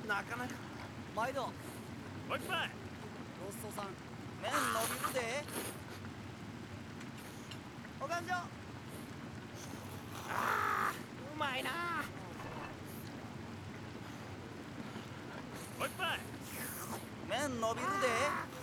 なかなか。毎度。 もう一杯。 ロッソさん、麺伸びるで。お勘定。うまいな。 もう一杯。 麺伸びるで。